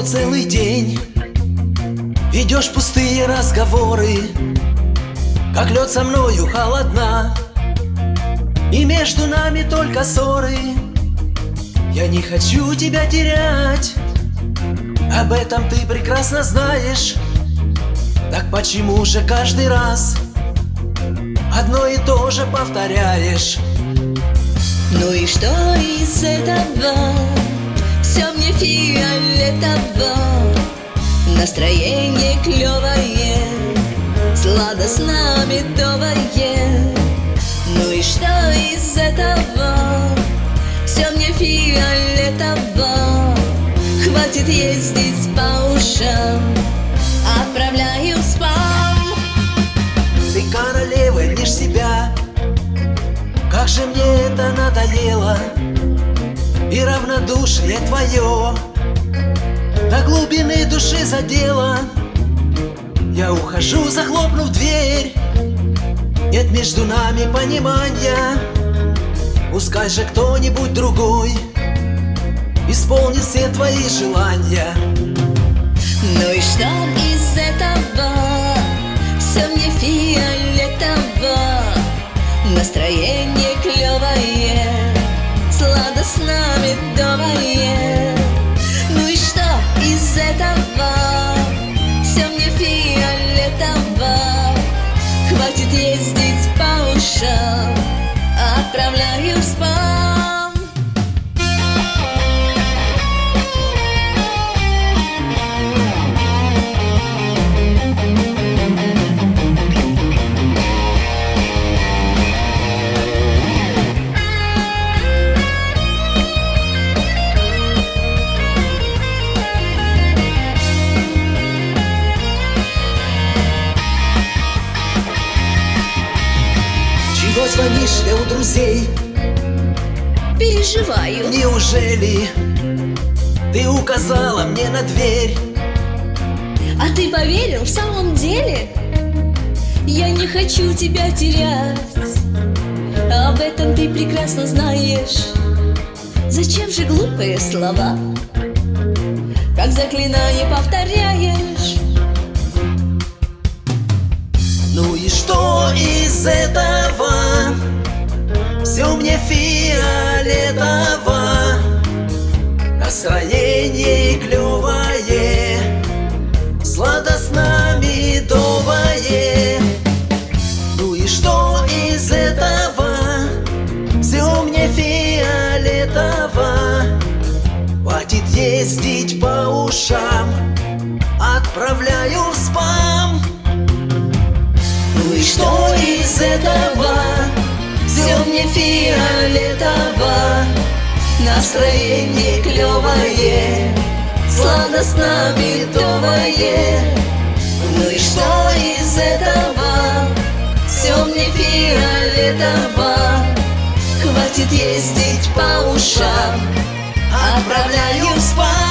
работу целый день, ведешь пустые разговоры, как лед со мною холодна, и между нами только ссоры. Я не хочу тебя терять, об этом ты прекрасно знаешь. Так почему же каждый раз одно и то же повторяешь? Ну и что из этого? Все мне фиолетово, настроение клевое, сладостно медовое. Ну и что из этого? Все мне фиолетово, хватит ездить по ушам, отправляю в спам. Ты королева лишь себя, как же мне это надоело, и равнодушие твое до глубины души задело. Я ухожу, захлопнув дверь, нет между нами понимания. Пускай же кто-нибудь другой исполнит все твои желания. Ну и что из этого? Все мне фиолетово, настроение клевое, сладостно медовое. Ну и что из этого? Все мне фиолетово, хватит ездить по ушам, отправляю в спам. Чего звонишь я у друзей? Переживаю. Неужели ты указала мне на дверь? А ты поверил в самом деле? Я не хочу тебя терять, об этом ты прекрасно знаешь. Зачем же глупые слова, как заклинание повторяешь? Ну и что из этого? Все мне фиолетово, настроение клевое, сладостно медовое. Ну и что из этого? Все мне фиолетово, хватит ездить по ушам, отправляю в спам. Ну и что из этого? Все мне фиолетово, настроение клевое, сладостно медовое. Ну и что из этого? Все мне фиолетово, хватит ездить по ушам, отправляю в спам.